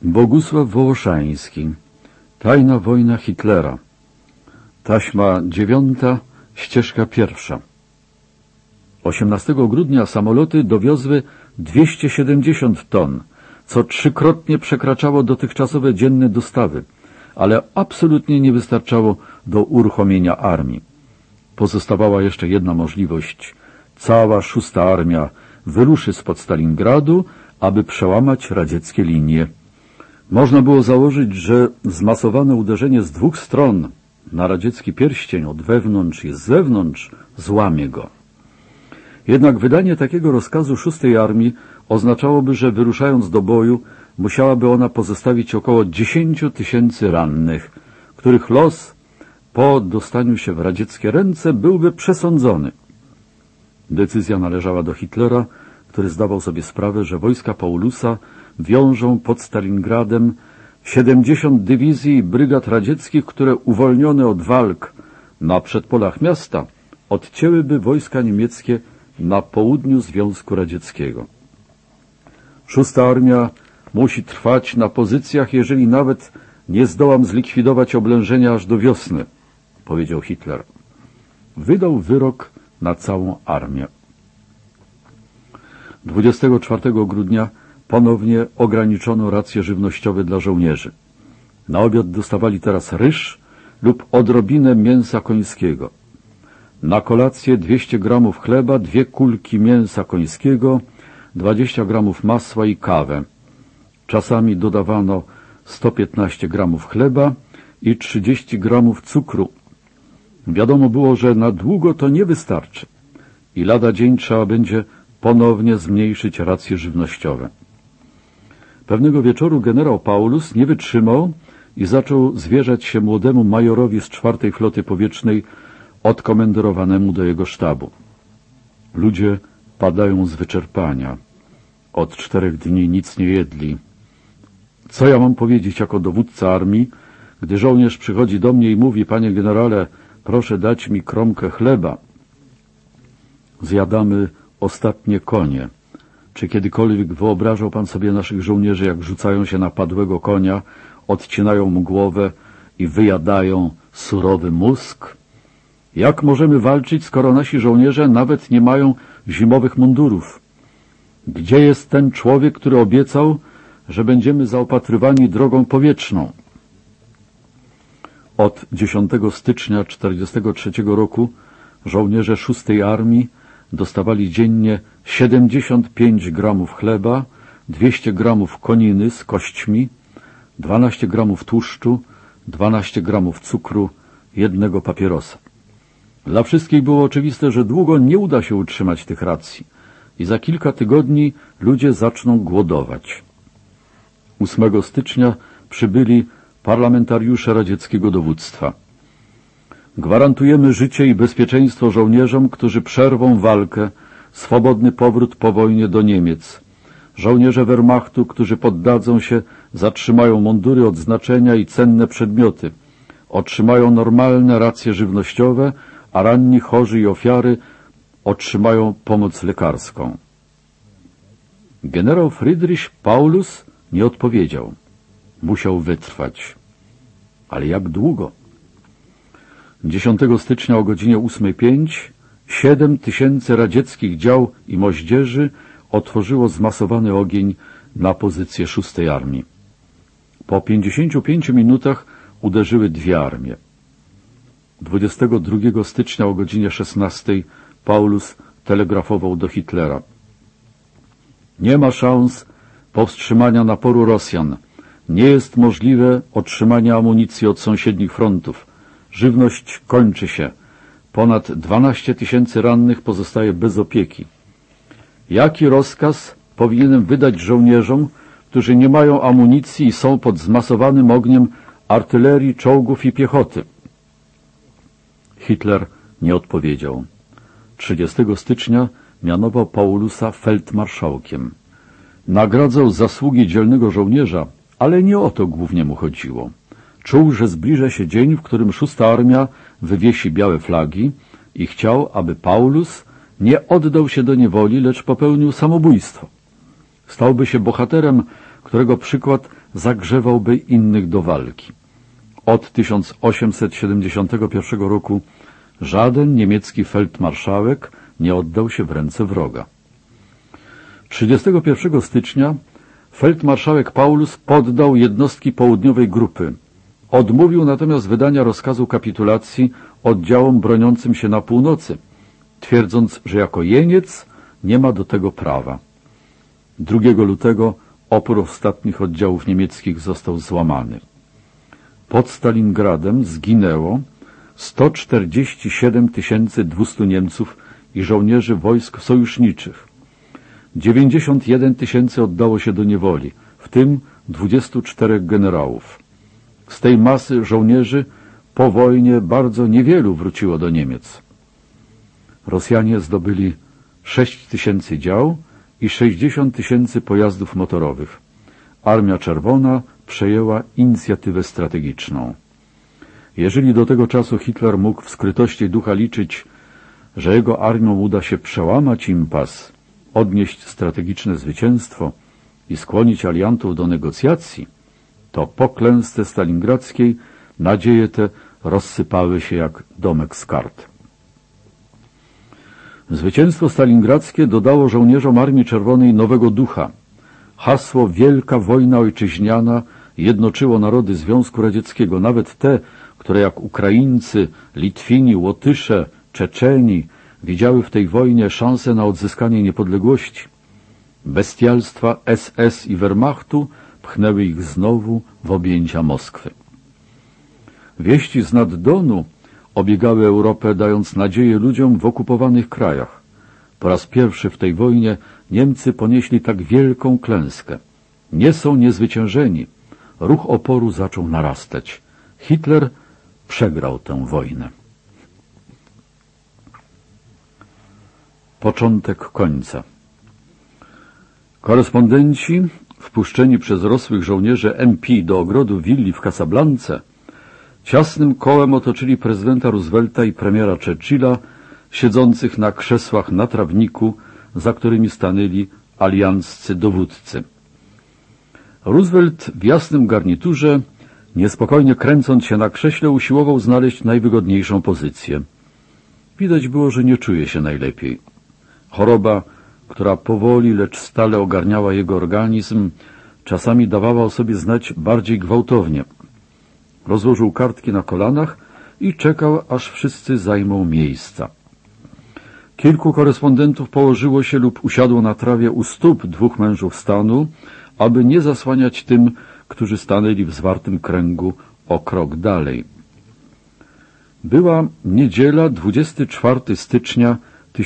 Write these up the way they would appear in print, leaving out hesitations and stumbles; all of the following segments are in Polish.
Bogusław Wołoszański. Tajna wojna Hitlera. Taśma 9, ścieżka 1. 18 grudnia samoloty dowiozły 270 ton, co trzykrotnie przekraczało dotychczasowe dzienne dostawy, ale absolutnie nie wystarczało do uruchomienia armii. Pozostawała jeszcze jedna możliwość. Cała 6. Armia wyruszy spod Stalingradu, aby przełamać radzieckie linie. Można było założyć, że zmasowane uderzenie z dwóch stron na radziecki pierścień od wewnątrz i z zewnątrz złamie go. Jednak wydanie takiego rozkazu 6. Armii oznaczałoby, że wyruszając do boju musiałaby ona pozostawić około 10 000 rannych, których los po dostaniu się w radzieckie ręce byłby przesądzony. Decyzja należała do Hitlera, który zdawał sobie sprawę, że wojska Paulusa wiążą pod Stalingradem 70 dywizji i brygad radzieckich, które uwolnione od walk na przedpolach miasta odcięłyby wojska niemieckie na południu Związku Radzieckiego. 6. Armia musi trwać na pozycjach, jeżeli nawet nie zdołam zlikwidować oblężenia aż do wiosny, powiedział Hitler. Wydał wyrok na całą armię. 24 grudnia ponownie ograniczono racje żywnościowe dla żołnierzy. Na obiad dostawali teraz ryż lub odrobinę mięsa końskiego. Na kolację 200 gramów chleba, 2 kulki mięsa końskiego, 20 gramów masła i kawę. Czasami dodawano 115 gramów chleba i 30 gramów cukru. Wiadomo było, że na długo to nie wystarczy i lada dzień trzeba będzie ponownie zmniejszyć racje żywnościowe. Pewnego wieczoru generał Paulus nie wytrzymał i zaczął zwierzać się młodemu majorowi z 4. Floty Powietrznej odkomenderowanemu do jego sztabu. Ludzie padają z wyczerpania. Od 4 dni nic nie jedli. Co ja mam powiedzieć jako dowódca armii, gdy żołnierz przychodzi do mnie i mówi: panie generale, proszę dać mi kromkę chleba. Zjadamy ostatnie konie. Czy kiedykolwiek wyobrażał pan sobie naszych żołnierzy, jak rzucają się na padłego konia, odcinają mu głowę i wyjadają surowy mózg? Jak możemy walczyć, skoro nasi żołnierze nawet nie mają zimowych mundurów? Gdzie jest ten człowiek, który obiecał, że będziemy zaopatrywani drogą powietrzną? Od 10 stycznia 1943 roku żołnierze 6. Armii dostawali dziennie 75 gramów chleba, 200 gramów koniny z kośćmi, 12 gramów tłuszczu, 12 gramów cukru, 1 papierosa. Dla wszystkich było oczywiste, że długo nie uda się utrzymać tych racji i za kilka tygodni ludzie zaczną głodować. 8 stycznia przybyli parlamentariusze radzieckiego dowództwa. Gwarantujemy życie i bezpieczeństwo żołnierzom, którzy przerwą walkę, swobodny powrót po wojnie do Niemiec. Żołnierze Wehrmachtu, którzy poddadzą się, zatrzymają mundury, odznaczenia i cenne przedmioty. Otrzymają normalne racje żywnościowe, a ranni, chorzy i ofiary otrzymają pomoc lekarską. Generał Friedrich Paulus nie odpowiedział. Musiał wytrwać. Ale jak długo? 10 stycznia o godzinie 8:05 7 000 radzieckich dział i moździerzy otworzyło zmasowany ogień na pozycję 6. Armii. Po 55 minutach uderzyły 2 armie. 22 stycznia o godzinie 16 Paulus telegrafował do Hitlera. Nie ma szans powstrzymania naporu Rosjan. Nie jest możliwe otrzymanie amunicji od sąsiednich frontów. Żywność kończy się. Ponad 12 000 rannych pozostaje bez opieki. Jaki rozkaz powinienem wydać żołnierzom, którzy nie mają amunicji i są pod zmasowanym ogniem artylerii, czołgów i piechoty? Hitler nie odpowiedział. 30 stycznia mianował Paulusa feldmarszałkiem. Nagradzał zasługi dzielnego żołnierza, ale nie o to głównie mu chodziło. Czuł, że zbliża się dzień, w którym 6. Armia wywiesi białe flagi i chciał, aby Paulus nie oddał się do niewoli, lecz popełnił samobójstwo. Stałby się bohaterem, którego przykład zagrzewałby innych do walki. Od 1871 roku żaden niemiecki feldmarszałek nie oddał się w ręce wroga. 31 stycznia feldmarszałek Paulus poddał jednostki południowej grupy. Odmówił natomiast wydania rozkazu kapitulacji oddziałom broniącym się na północy, twierdząc, że jako jeniec nie ma do tego prawa. 2 lutego opór ostatnich oddziałów niemieckich został złamany. Pod Stalingradem zginęło 147 200 Niemców i żołnierzy wojsk sojuszniczych. 91 000 oddało się do niewoli, w tym 24 generałów. Z tej masy żołnierzy po wojnie bardzo niewielu wróciło do Niemiec. Rosjanie zdobyli 6 000 dział i 60 000 pojazdów motorowych. Armia Czerwona przejęła inicjatywę strategiczną. Jeżeli do tego czasu Hitler mógł w skrytości ducha liczyć, że jego armią uda się przełamać impas, odnieść strategiczne zwycięstwo i skłonić aliantów do negocjacji, to po klęsce stalingradzkiej nadzieje te rozsypały się jak domek z kart. Zwycięstwo stalingradzkie dodało żołnierzom Armii Czerwonej nowego ducha. Hasło Wielka Wojna Ojczyźniana jednoczyło narody Związku Radzieckiego, nawet te, które jak Ukraińcy, Litwini, Łotysze, Czeczeni widziały w tej wojnie szansę na odzyskanie niepodległości. Bestialstwa SS i Wehrmachtu pchnęły ich znowu w objęcia Moskwy. Wieści z nad Donu obiegały Europę, dając nadzieję ludziom w okupowanych krajach. Po raz pierwszy w tej wojnie Niemcy ponieśli tak wielką klęskę. Nie są niezwyciężeni. Ruch oporu zaczął narastać. Hitler przegrał tę wojnę. Początek końca. Korespondenci, wpuszczeni przez rosłych żołnierzy MP do ogrodu willi w Casablance, ciasnym kołem otoczyli prezydenta Roosevelta i premiera Churchilla, siedzących na krzesłach na trawniku, za którymi stanęli alianccy dowódcy. Roosevelt w jasnym garniturze, niespokojnie kręcąc się na krześle, usiłował znaleźć najwygodniejszą pozycję. Widać było, że nie czuje się najlepiej. Choroba, która powoli, lecz stale ogarniała jego organizm, czasami dawała o sobie znać bardziej gwałtownie. Rozłożył kartki na kolanach i czekał, aż wszyscy zajmą miejsca. Kilku korespondentów położyło się lub usiadło na trawie u stóp 2 mężów stanu, aby nie zasłaniać tym, którzy stanęli w zwartym kręgu o krok dalej. Była niedziela 24 stycznia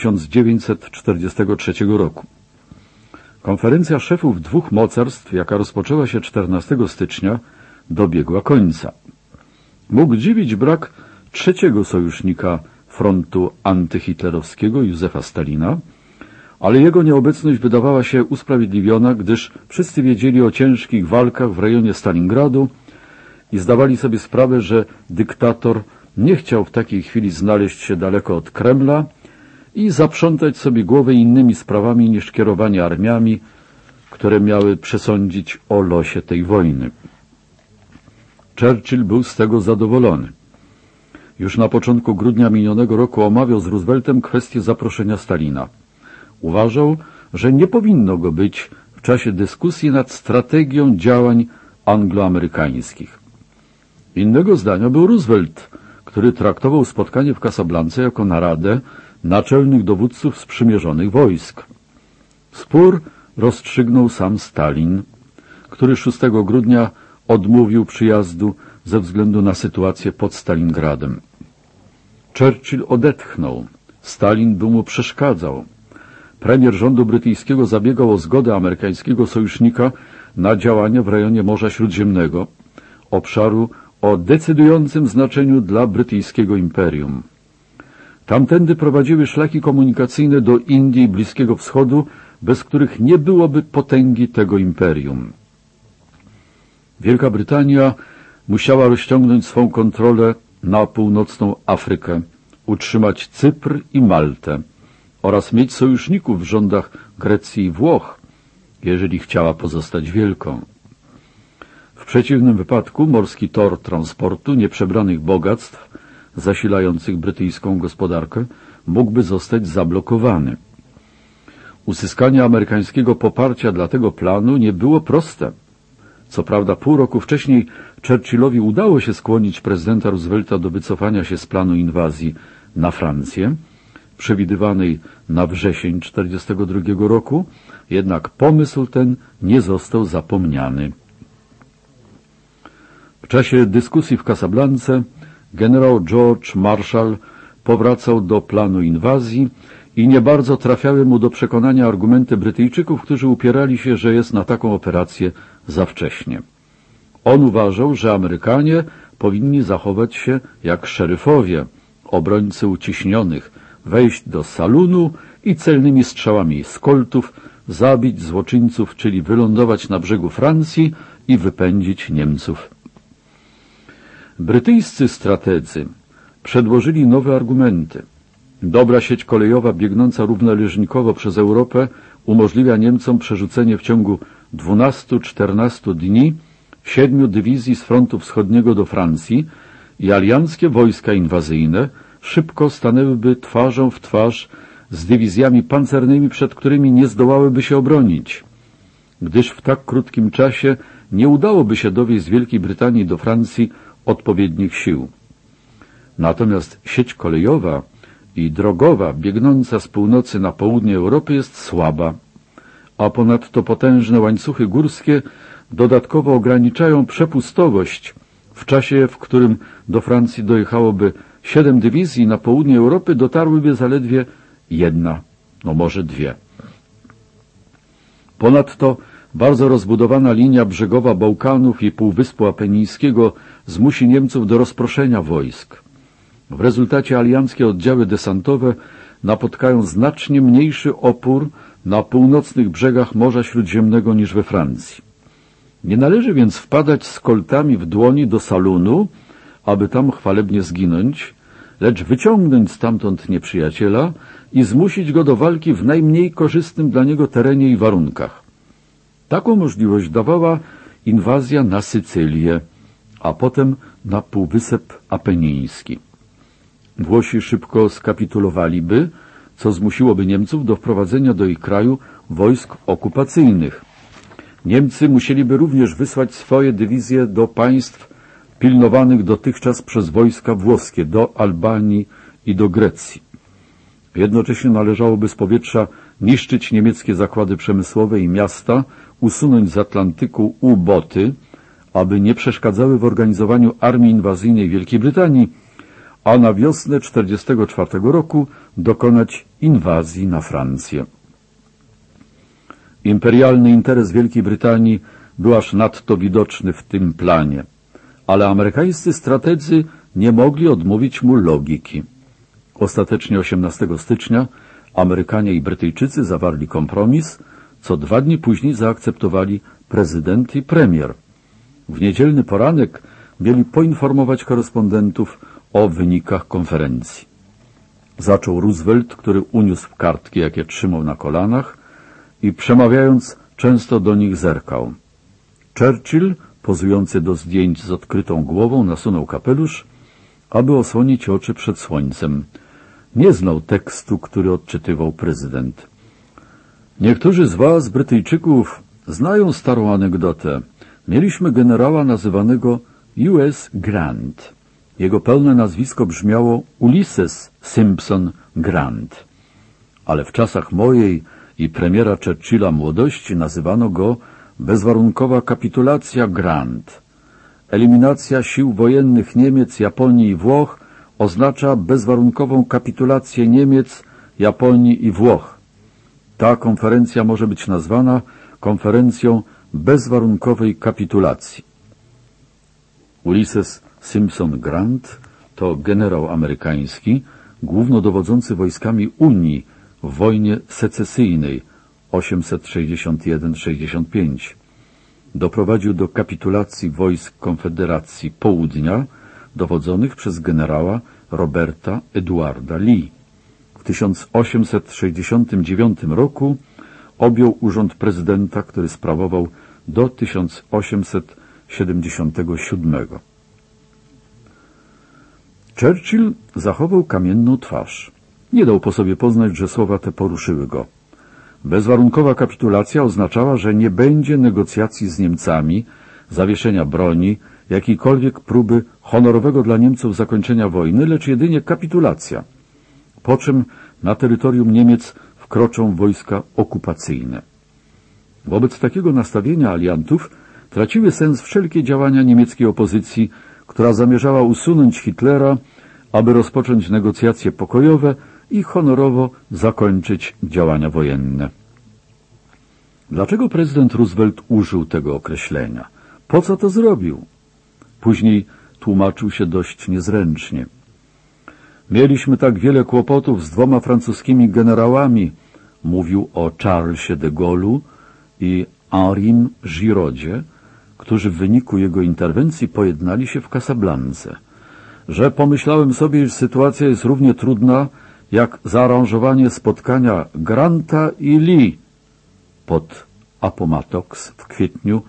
1943 roku. Konferencja szefów 2 mocarstw, jaka rozpoczęła się 14 stycznia, dobiegła końca. Mógł dziwić brak 3. sojusznika frontu antyhitlerowskiego, Józefa Stalina, ale jego nieobecność wydawała się usprawiedliwiona, gdyż wszyscy wiedzieli o ciężkich walkach w rejonie Stalingradu i zdawali sobie sprawę, że dyktator nie chciał w takiej chwili znaleźć się daleko od Kremla i zaprzątać sobie głowę innymi sprawami niż kierowanie armiami, które miały przesądzić o losie tej wojny. Churchill był z tego zadowolony. Już na początku grudnia minionego roku omawiał z Rooseveltem kwestię zaproszenia Stalina. Uważał, że nie powinno go być w czasie dyskusji nad strategią działań angloamerykańskich. Innego zdania był Roosevelt, który traktował spotkanie w Casablance jako naradę naczelnych dowódców sprzymierzonych wojsk. Spór rozstrzygnął sam Stalin, który 6 grudnia odmówił przyjazdu ze względu na sytuację pod Stalingradem. Churchill odetchnął. Stalin by mu przeszkadzał. Premier rządu brytyjskiego zabiegał o zgodę amerykańskiego sojusznika na działania w rejonie Morza Śródziemnego, obszaru o decydującym znaczeniu dla brytyjskiego imperium. Tamtędy prowadziły szlaki komunikacyjne do Indii i Bliskiego Wschodu, bez których nie byłoby potęgi tego imperium. Wielka Brytania musiała rozciągnąć swą kontrolę na północną Afrykę, utrzymać Cypr i Maltę oraz mieć sojuszników w rządach Grecji i Włoch, jeżeli chciała pozostać wielką. przeciwnym wypadku morski tor transportu nieprzebranych bogactw zasilających brytyjską gospodarkę mógłby zostać zablokowany. Uzyskanie amerykańskiego poparcia dla tego planu nie było proste. Co prawda pół roku wcześniej Churchillowi udało się skłonić prezydenta Roosevelta do wycofania się z planu inwazji na Francję, przewidywanej na wrzesień 1942 roku, jednak pomysł ten nie został zapomniany. W czasie dyskusji w Casablance generał George Marshall powracał do planu inwazji i nie bardzo trafiały mu do przekonania argumenty Brytyjczyków, którzy upierali się, że jest na taką operację za wcześnie. On uważał, że Amerykanie powinni zachować się jak szeryfowie, obrońcy uciśnionych, wejść do salunu i celnymi strzałami z koltów zabić złoczyńców, czyli wylądować na brzegu Francji i wypędzić Niemców. Brytyjscy strategzy przedłożyli nowe argumenty. Dobra sieć kolejowa biegnąca równoleżnikowo przez Europę umożliwia Niemcom przerzucenie w ciągu 12-14 dni 7 dywizji z frontu wschodniego do Francji i alianckie wojska inwazyjne szybko stanęłyby twarzą w twarz z dywizjami pancernymi, przed którymi nie zdołałyby się obronić, gdyż w tak krótkim czasie nie udałoby się dowieść z Wielkiej Brytanii do Francji odpowiednich sił. Natomiast sieć kolejowa i drogowa biegnąca z północy na południe Europy jest słaba, a ponadto potężne łańcuchy górskie dodatkowo ograniczają przepustowość w czasie, w którym do Francji dojechałoby 7 dywizji, na południe Europy dotarłyby zaledwie 1, no może 2. Ponadto bardzo rozbudowana linia brzegowa Bałkanów i Półwyspu Apenińskiego zmusi Niemców do rozproszenia wojsk. W rezultacie alianckie oddziały desantowe napotkają znacznie mniejszy opór na północnych brzegach Morza Śródziemnego niż we Francji. Nie należy więc wpadać z koltami w dłoni do salunu, aby tam chwalebnie zginąć, lecz wyciągnąć stamtąd nieprzyjaciela i zmusić go do walki w najmniej korzystnym dla niego terenie i warunkach. Taką możliwość dawała inwazja na Sycylię, a potem na Półwysep Apeniński. Włosi szybko skapitulowaliby, co zmusiłoby Niemców do wprowadzenia do ich kraju wojsk okupacyjnych. Niemcy musieliby również wysłać swoje dywizje do państw pilnowanych dotychczas przez wojska włoskie, do Albanii i do Grecji. Jednocześnie należałoby z powietrza niszczyć niemieckie zakłady przemysłowe i miasta, usunąć z Atlantyku U-boty, aby nie przeszkadzały w organizowaniu armii inwazyjnej Wielkiej Brytanii, a na wiosnę 1944 roku dokonać inwazji na Francję. Imperialny interes Wielkiej Brytanii był aż nadto widoczny w tym planie, ale amerykańscy strategzy nie mogli odmówić mu logiki. Ostatecznie 18 stycznia Amerykanie i Brytyjczycy zawarli kompromis, co 2 dni później zaakceptowali prezydent i premier. W niedzielny poranek mieli poinformować korespondentów o wynikach konferencji. Zaczął Roosevelt, który uniósł kartki, jakie trzymał na kolanach i przemawiając często do nich zerkał. Churchill, pozujący do zdjęć z odkrytą głową, nasunął kapelusz, aby osłonić oczy przed słońcem. Nie znał tekstu, który odczytywał prezydent. Niektórzy z was, Brytyjczyków, znają starą anegdotę. Mieliśmy generała nazywanego U.S. Grant. Jego pełne nazwisko brzmiało Ulysses Simpson Grant. Ale w czasach mojej i premiera Churchilla młodości nazywano go bezwarunkowa kapitulacja Grant. Eliminacja sił wojennych Niemiec, Japonii i Włoch oznacza bezwarunkową kapitulację Niemiec, Japonii i Włoch. Ta konferencja może być nazwana konferencją bezwarunkowej kapitulacji. Ulysses Simpson Grant to generał amerykański, głównodowodzący wojskami Unii w wojnie secesyjnej 861-65. Doprowadził do kapitulacji wojsk Konfederacji Południa, dowodzonych przez generała Roberta Eduarda Lee. W 1869 roku objął urząd prezydenta, który sprawował do 1870 1977. Churchill zachował kamienną twarz. Nie dał po sobie poznać, że słowa te poruszyły go. Bezwarunkowa kapitulacja oznaczała, że nie będzie negocjacji z Niemcami, zawieszenia broni, jakiejkolwiek próby honorowego dla Niemców zakończenia wojny, lecz jedynie kapitulacja, po czym na terytorium Niemiec wkroczą wojska okupacyjne. Wobec takiego nastawienia aliantów traciły sens wszelkie działania niemieckiej opozycji, która zamierzała usunąć Hitlera, aby rozpocząć negocjacje pokojowe i honorowo zakończyć działania wojenne. Dlaczego prezydent Roosevelt użył tego określenia? Po co to zrobił? Później tłumaczył się dość niezręcznie. Mieliśmy tak wiele kłopotów z 2 francuskimi generałami, mówił o Charlesie de Gaulle'u i Henrym Girodzie, którzy w wyniku jego interwencji pojednali się w Casablance, że pomyślałem sobie, iż sytuacja jest równie trudna jak zaaranżowanie spotkania Granta i Lee pod Appomattox w kwietniu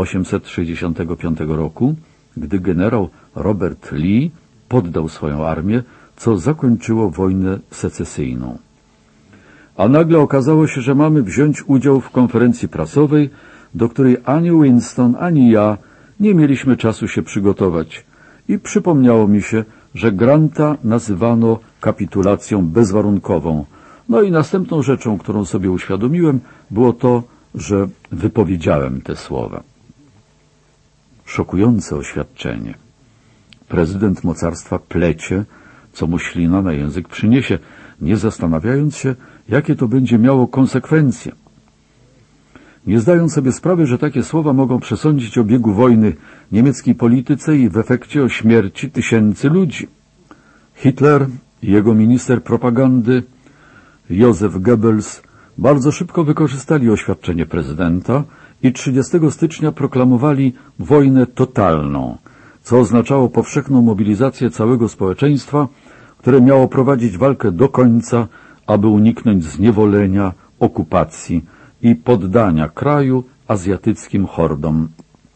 1865 roku, gdy generał Robert Lee poddał swoją armię, co zakończyło wojnę secesyjną. A nagle okazało się, że mamy wziąć udział w konferencji prasowej, do której ani Winston, ani ja nie mieliśmy czasu się przygotować. I przypomniało mi się, że Granta nazywano kapitulacją bezwarunkową. No i następną rzeczą, którą sobie uświadomiłem, było to, że wypowiedziałem te słowa. Szokujące oświadczenie. Prezydent mocarstwa plecie, co mu ślina na język przyniesie, nie zastanawiając się, jakie to będzie miało konsekwencje. Nie zdając sobie sprawy, że takie słowa mogą przesądzić o biegu wojny niemieckiej polityce i w efekcie o śmierci tysięcy ludzi. Hitler i jego minister propagandy Józef Goebbels bardzo szybko wykorzystali oświadczenie prezydenta i 30 stycznia proklamowali wojnę totalną, co oznaczało powszechną mobilizację całego społeczeństwa, które miało prowadzić walkę do końca, aby uniknąć zniewolenia, okupacji i poddania kraju azjatyckim hordom.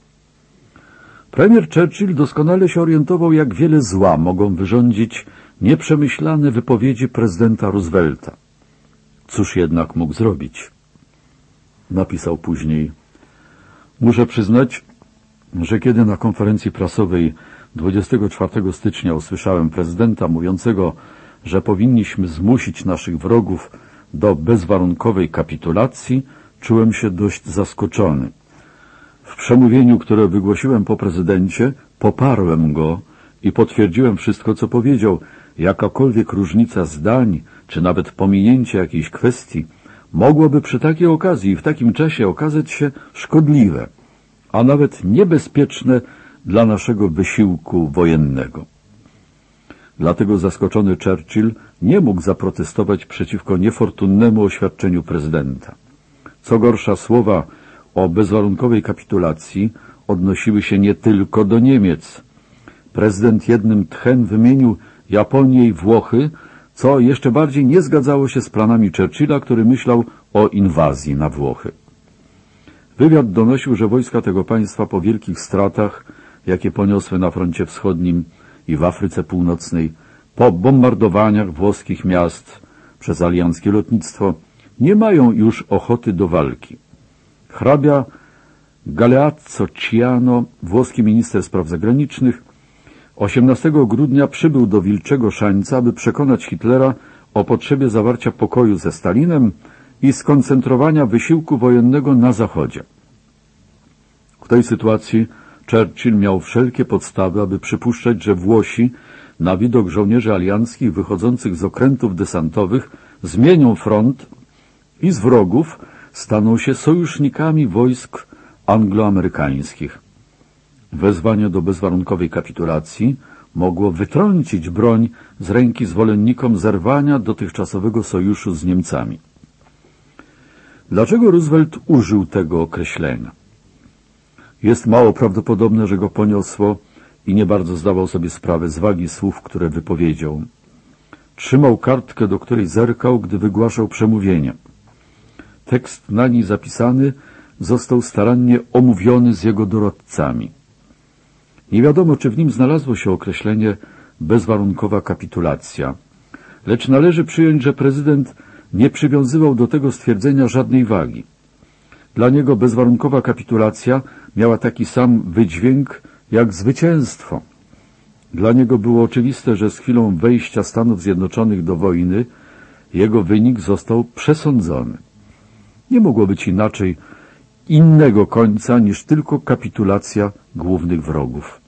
Premier Churchill doskonale się orientował, jak wiele zła mogą wyrządzić nieprzemyślane wypowiedzi prezydenta Roosevelta. Cóż jednak mógł zrobić? Napisał później: muszę przyznać, że kiedy na konferencji prasowej 24 stycznia usłyszałem prezydenta mówiącego, że powinniśmy zmusić naszych wrogów do bezwarunkowej kapitulacji, czułem się dość zaskoczony. W przemówieniu, które wygłosiłem po prezydencie, poparłem go i potwierdziłem wszystko, co powiedział. Jakakolwiek różnica zdań, czy nawet pominięcie jakiejś kwestii, mogłoby przy takiej okazji i w takim czasie okazać się szkodliwe, a nawet niebezpieczne dla naszego wysiłku wojennego. Dlatego zaskoczony Churchill nie mógł zaprotestować przeciwko niefortunnemu oświadczeniu prezydenta. Co gorsza, słowa o bezwarunkowej kapitulacji odnosiły się nie tylko do Niemiec. Prezydent jednym tchem wymienił Japonię i Włochy, co jeszcze bardziej nie zgadzało się z planami Churchilla, który myślał o inwazji na Włochy. Wywiad donosił, że wojska tego państwa po wielkich stratach, jakie poniosły na froncie wschodnim i w Afryce Północnej, po bombardowaniach włoskich miast przez alianckie lotnictwo, nie mają już ochoty do walki. Hrabia Galeazzo Ciano, włoski minister spraw zagranicznych, 18 grudnia przybył do Wilczego Szańca, aby przekonać Hitlera o potrzebie zawarcia pokoju ze Stalinem i skoncentrowania wysiłku wojennego na Zachodzie. W tej sytuacji Churchill miał wszelkie podstawy, aby przypuszczać, że Włosi, na widok żołnierzy alianckich wychodzących z okrętów desantowych, zmienią front i z wrogów staną się sojusznikami wojsk angloamerykańskich. Wezwanie do bezwarunkowej kapitulacji mogło wytrącić broń z ręki zwolennikom zerwania dotychczasowego sojuszu z Niemcami. Dlaczego Roosevelt użył tego określenia? Jest mało prawdopodobne, że go poniosło i nie bardzo zdawał sobie sprawę z wagi słów, które wypowiedział. Trzymał kartkę, do której zerkał, gdy wygłaszał przemówienie. Tekst na niej zapisany został starannie omówiony z jego doradcami. Nie wiadomo, czy w nim znalazło się określenie bezwarunkowa kapitulacja, lecz należy przyjąć, że prezydent nie przywiązywał do tego stwierdzenia żadnej wagi. Dla niego bezwarunkowa kapitulacja miała taki sam wydźwięk jak zwycięstwo. Dla niego było oczywiste, że z chwilą wejścia Stanów Zjednoczonych do wojny jego wynik został przesądzony. Nie mogło być inaczej innego końca niż tylko kapitulacja głównych wrogów.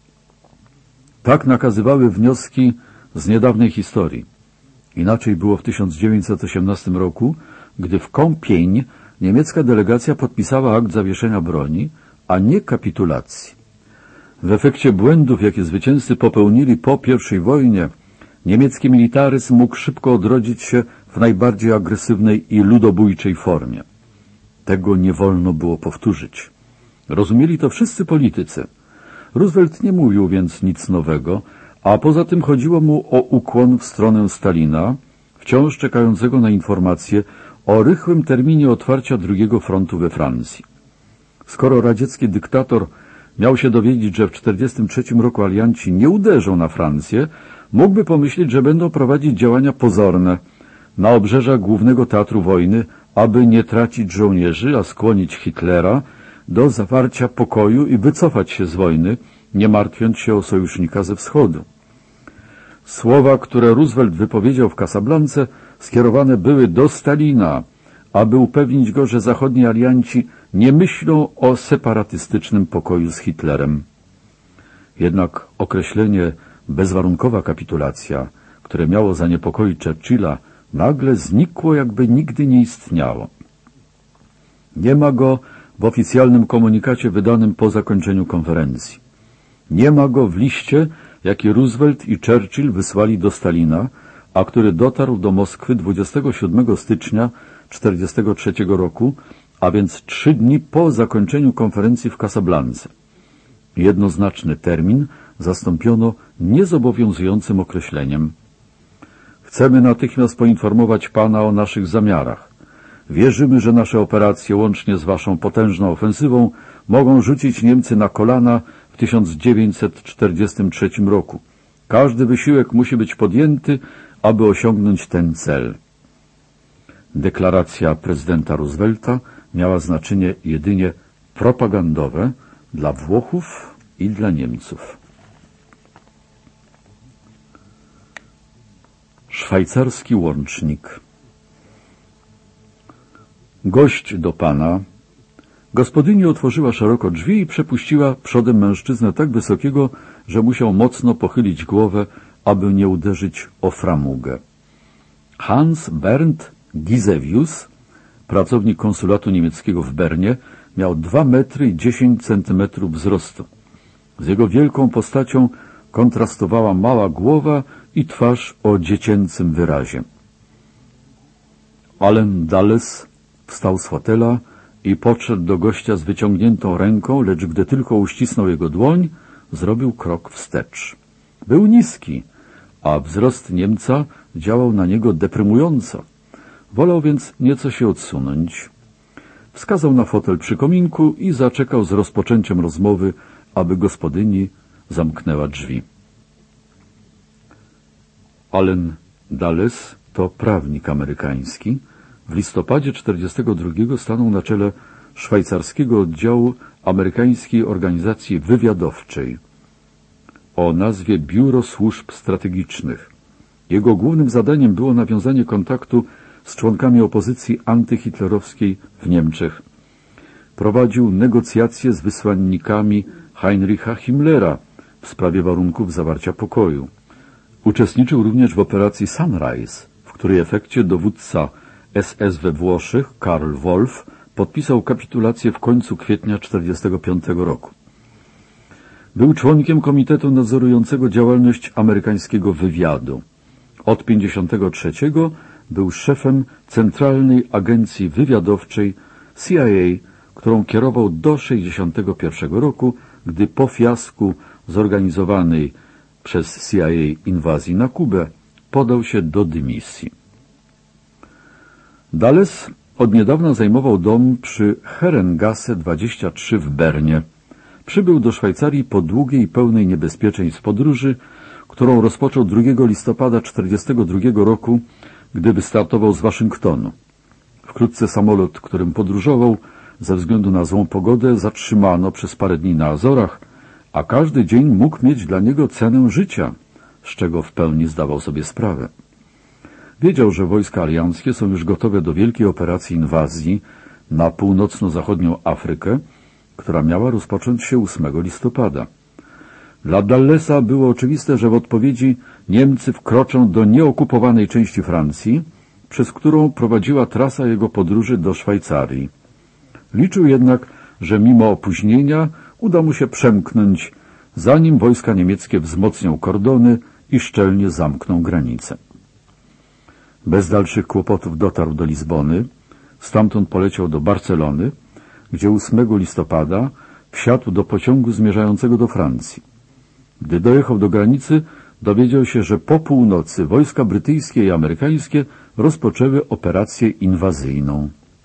Tak nakazywały wnioski z niedawnej historii. Inaczej było w 1918 roku, gdy w Kąpień niemiecka delegacja podpisała akt zawieszenia broni, a nie kapitulacji. W efekcie błędów, jakie zwycięzcy popełnili po I wojnie, niemiecki militaryzm mógł szybko odrodzić się w najbardziej agresywnej i ludobójczej formie. Tego nie wolno było powtórzyć. Rozumieli to wszyscy politycy. Roosevelt nie mówił więc nic nowego, a poza tym chodziło mu o ukłon w stronę Stalina, wciąż czekającego na informacje o rychłym terminie otwarcia drugiego frontu we Francji. Skoro radziecki dyktator miał się dowiedzieć, że w 1943 roku alianci nie uderzą na Francję, mógłby pomyśleć, że będą prowadzić działania pozorne na obrzeżach głównego teatru wojny, aby nie tracić żołnierzy, a skłonić Hitlera do zawarcia pokoju i wycofać się z wojny, nie martwiąc się o sojusznika ze wschodu. Słowa, które Roosevelt wypowiedział w Casablance, skierowane były do Stalina, aby upewnić go, że zachodni alianci nie myślą o separatystycznym pokoju z Hitlerem. Jednak określenie bezwarunkowa kapitulacja, które miało zaniepokoić Churchilla, nagle znikło, jakby nigdy nie istniało. Nie ma go w oficjalnym komunikacie wydanym po zakończeniu konferencji. Nie ma go w liście, jaki Roosevelt i Churchill wysłali do Stalina, a który dotarł do Moskwy 27 stycznia 1943 roku, a więc 3 dni po zakończeniu konferencji w Casablance. Jednoznaczny termin zastąpiono niezobowiązującym określeniem. Chcemy natychmiast poinformować Pana o naszych zamiarach. Wierzymy, że nasze operacje, łącznie z Waszą potężną ofensywą, mogą rzucić Niemcy na kolana w 1943 roku. Każdy wysiłek musi być podjęty, aby osiągnąć ten cel. Deklaracja prezydenta Roosevelta miała znaczenie jedynie propagandowe dla Włochów i dla Niemców. Szwajcarski łącznik. Gość do Pana. Gospodyni otworzyła szeroko drzwi i przepuściła przodem mężczyznę tak wysokiego, że musiał mocno pochylić głowę, aby nie uderzyć o framugę. Hans Bernd Gisevius, pracownik konsulatu niemieckiego w Bernie, miał 2 metry i 10 centymetrów wzrostu. Z jego wielką postacią kontrastowała mała głowa i twarz o dziecięcym wyrazie. Allen Dulles wstał z fotela i podszedł do gościa z wyciągniętą ręką, lecz gdy tylko uścisnął jego dłoń, zrobił krok wstecz. Był niski, a wzrost Niemca działał na niego deprymująco. Wolał więc nieco się odsunąć. Wskazał na fotel przy kominku i zaczekał z rozpoczęciem rozmowy, aby gospodyni zamknęła drzwi. Allen Dulles to prawnik amerykański. W listopadzie 1942 stanął na czele szwajcarskiego oddziału amerykańskiej organizacji wywiadowczej o nazwie Biuro Służb Strategicznych. Jego głównym zadaniem było nawiązanie kontaktu z członkami opozycji antyhitlerowskiej w Niemczech. Prowadził negocjacje z wysłannikami Heinricha Himmlera w sprawie warunków zawarcia pokoju. Uczestniczył również w operacji Sunrise, w której efekcie dowódca SS we Włoszech, Karl Wolff, podpisał kapitulację w końcu kwietnia 1945 roku. Był członkiem Komitetu Nadzorującego działalność amerykańskiego wywiadu. Od 1953 był szefem Centralnej Agencji Wywiadowczej CIA, którą kierował do 1961 roku, gdy po fiasku zorganizowanej przez CIA inwazji na Kubę podał się do dymisji. Dulles od niedawna zajmował dom przy Herrengasse 23 w Bernie. przybył do Szwajcarii po długiej i pełnej niebezpieczeństw podróży, którą rozpoczął 2 listopada 1942 roku, gdy wystartował z Waszyngtonu. Wkrótce samolot, którym podróżował, ze względu na złą pogodę zatrzymano przez parę dni na Azorach, a każdy dzień mógł mieć dla niego cenę życia, z czego w pełni zdawał sobie sprawę. Wiedział, że wojska alianckie są już gotowe do wielkiej operacji inwazji na północno-zachodnią Afrykę, która miała rozpocząć się 8 listopada. Dla Dallesa było oczywiste, że w odpowiedzi Niemcy wkroczą do nieokupowanej części Francji, przez którą prowadziła trasa jego podróży do Szwajcarii. Liczył jednak, że mimo opóźnienia uda mu się przemknąć, zanim wojska niemieckie wzmocnią kordony i szczelnie zamkną granice. Bez dalszych kłopotów dotarł do Lizbony, stamtąd poleciał do Barcelony, gdzie 8 listopada wsiadł do pociągu zmierzającego do Francji. Gdy dojechał do granicy, dowiedział się, że po północy wojska brytyjskie i amerykańskie rozpoczęły operację inwazyjną.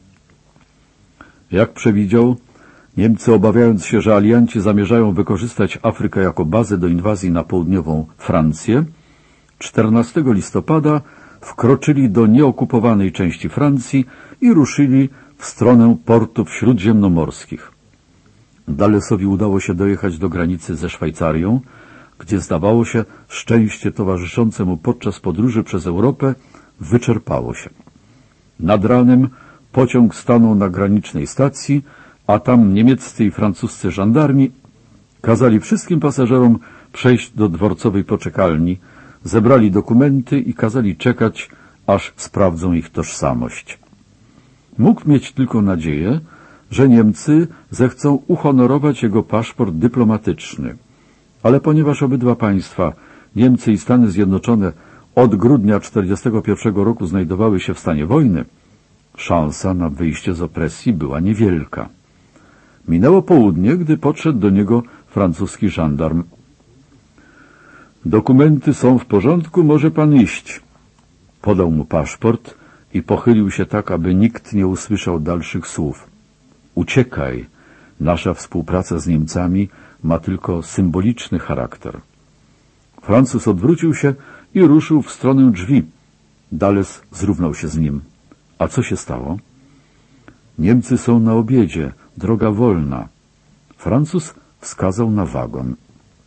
Jak przewidział, Niemcy, obawiając się, że alianci zamierzają wykorzystać Afrykę jako bazę do inwazji na południową Francję, 14 listopada wkroczyli do nieokupowanej części Francji i ruszyli w stronę portów śródziemnomorskich. Dallesowi udało się dojechać do granicy ze Szwajcarią, gdzie zdawało się szczęście towarzyszące mu podczas podróży przez Europę wyczerpało się. Nad ranem pociąg stanął na granicznej stacji, a tam niemieccy i francuscy żandarmi kazali wszystkim pasażerom przejść do dworcowej poczekalni, zebrali dokumenty i kazali czekać, aż sprawdzą ich tożsamość. Mógł mieć tylko nadzieję, że Niemcy zechcą uhonorować jego paszport dyplomatyczny. Ale ponieważ obydwa państwa, Niemcy i Stany Zjednoczone, od grudnia 1941 roku znajdowały się w stanie wojny, szansa na wyjście z opresji była niewielka. Minęło południe, gdy podszedł do niego francuski żandarm. Dokumenty są w porządku, może pan iść. Podał mu paszport i pochylił się tak, aby nikt nie usłyszał dalszych słów. Uciekaj, nasza współpraca z Niemcami ma tylko symboliczny charakter. Francuz odwrócił się i ruszył w stronę drzwi. Dales zrównał się z nim. A co się stało? Niemcy są na obiedzie, droga wolna. Francuz wskazał na wagon.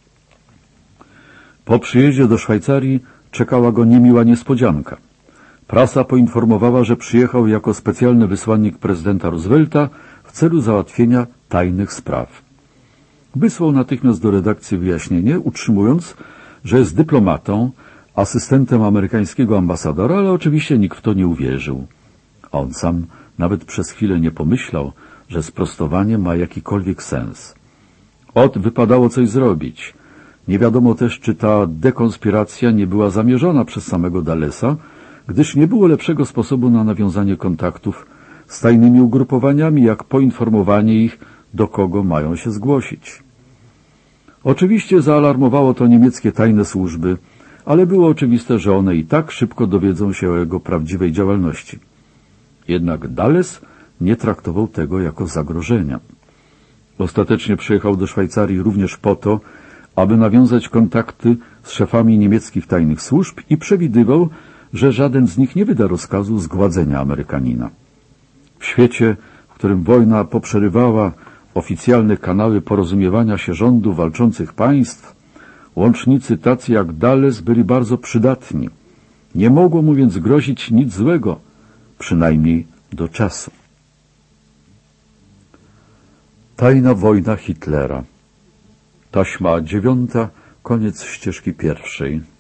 Po przyjeździe do Szwajcarii czekała go niemiła niespodzianka. Prasa poinformowała, że przyjechał jako specjalny wysłannik prezydenta Roosevelta w celu załatwienia tajnych spraw. Wysłał natychmiast do redakcji wyjaśnienie, utrzymując, że jest dyplomatą, asystentem amerykańskiego ambasadora, ale oczywiście nikt w to nie uwierzył. A on sam nawet przez chwilę nie pomyślał, że sprostowanie ma jakikolwiek sens. Wypadało coś zrobić. Nie wiadomo też, czy ta dekonspiracja nie była zamierzona przez samego Dallesa, gdyż nie było lepszego sposobu na nawiązanie kontaktów z tajnymi ugrupowaniami, jak poinformowanie ich, do kogo mają się zgłosić. Oczywiście zaalarmowało to niemieckie tajne służby, ale było oczywiste, że one i tak szybko dowiedzą się o jego prawdziwej działalności. Jednak Dales nie traktował tego jako zagrożenia. Ostatecznie przyjechał do Szwajcarii również po to, aby nawiązać kontakty z szefami niemieckich tajnych służb i przewidywał, że żaden z nich nie wyda rozkazu zgładzenia Amerykanina. W świecie, w którym wojna poprzerywała oficjalne kanały porozumiewania się rządu walczących państw, łącznicy tacy jak Dales byli bardzo przydatni. Nie mogło mu więc grozić nic złego, przynajmniej do czasu. Tajna wojna Hitlera. Taśma 9, koniec ścieżki 1.